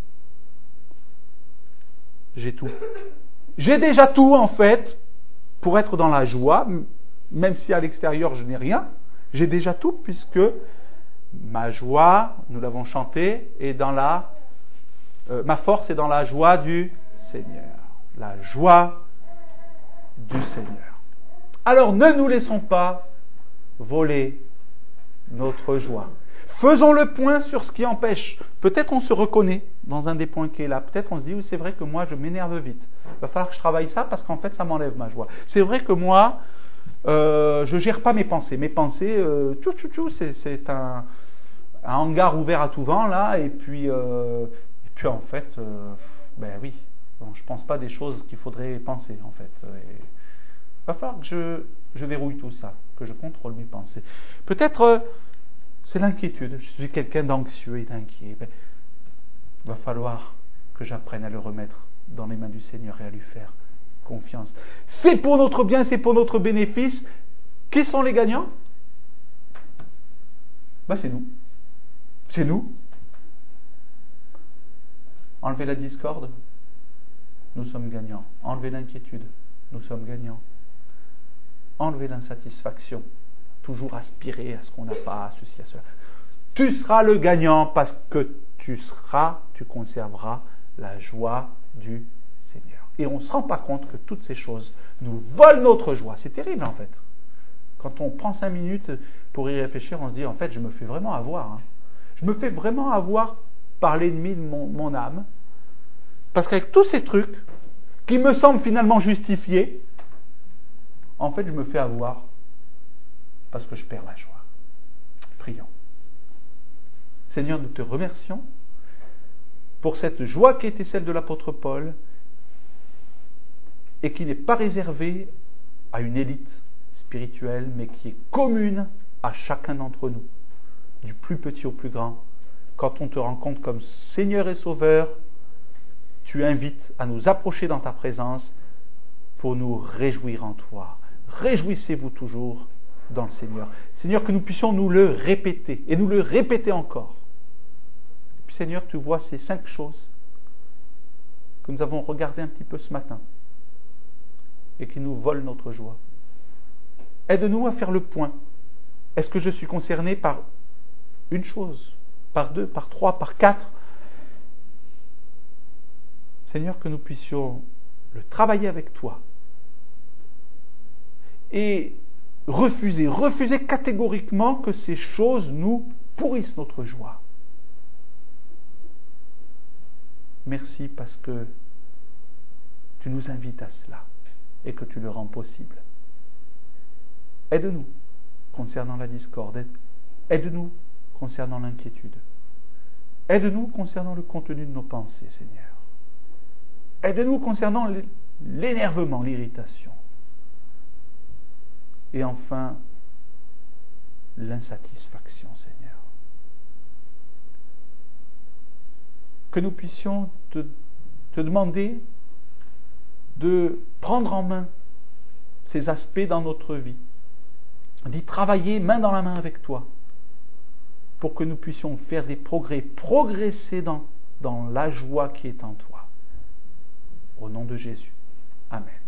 j'ai tout. J'ai déjà tout en fait pour être dans la joie, même si à l'extérieur je n'ai rien, j'ai déjà tout puisque ma joie, nous l'avons chanté, est dans la euh, ma force est dans la joie du Seigneur. La joie du Seigneur. Alors ne nous laissons pas voler notre joie. Faisons le point sur ce qui empêche. Peut-être on se reconnaît dans un des points qui est là. Peut-être on se dit, oui, c'est vrai que moi je m'énerve vite. Il va falloir que je travaille ça parce qu'en fait ça m'enlève ma joie. C'est vrai que moi, euh, je ne gère pas mes pensées. Mes pensées, euh, tchou, tchou, tchou, c'est, c'est un, un hangar ouvert à tout vent là. Et puis, euh, et puis en fait, euh, ben oui, bon, je ne pense pas des choses qu'il faudrait penser en fait. Et il va falloir que je, je verrouille tout ça, que je contrôle mes pensées. Peut-être... Euh, c'est l'inquiétude. Je suis quelqu'un d'anxieux et d'inquiet. Ben, il va falloir que j'apprenne à le remettre dans les mains du Seigneur et à lui faire confiance. C'est pour notre bien, c'est pour notre bénéfice. Qui sont les gagnants ? Ben, c'est nous. C'est nous. Enlevez la discorde, nous sommes gagnants. Enlevez l'inquiétude, nous sommes gagnants. Enlevez l'insatisfaction. Toujours aspirer à ce qu'on n'a pas, à ceci, à cela. Tu seras le gagnant parce que tu seras, tu conserveras la joie du Seigneur. Et on ne se rend pas compte que toutes ces choses nous volent notre joie. C'est terrible en fait. Quand on prend cinq minutes pour y réfléchir, on se dit en fait je me fais vraiment avoir. Hein. Je me fais vraiment avoir par l'ennemi de mon, mon âme. Parce qu'avec tous ces trucs qui me semblent finalement justifiés, en fait je me fais avoir. Parce que je perds la joie. Prions. Seigneur, nous te remercions pour cette joie qui était celle de l'apôtre Paul et qui n'est pas réservée à une élite spirituelle, mais qui est commune à chacun d'entre nous, du plus petit au plus grand. Quand on te rencontre comme Seigneur et Sauveur, tu invites à nous approcher dans ta présence pour nous réjouir en toi. Réjouissez-vous toujours dans le Seigneur. Seigneur, que nous puissions nous le répéter, et nous le répéter encore. Puis Seigneur, tu vois ces cinq choses que nous avons regardées un petit peu ce matin, et qui nous volent notre joie. Aide-nous à faire le point. Est-ce que je suis concerné par une chose, par deux, par trois, par quatre ? Seigneur, que nous puissions le travailler avec toi, et refuser, refuser catégoriquement que ces choses nous pourrissent notre joie. Merci parce que tu nous invites à cela et que tu le rends possible. Aide-nous concernant la discorde, aide-nous concernant l'inquiétude, aide-nous concernant le contenu de nos pensées, Seigneur. Aide-nous concernant l'énervement, l'irritation. Et enfin, l'insatisfaction, Seigneur. Que nous puissions te, te demander de prendre en main ces aspects dans notre vie, d'y travailler main dans la main avec toi, pour que nous puissions faire des progrès, progresser dans, dans la joie qui est en toi. Au nom de Jésus. Amen.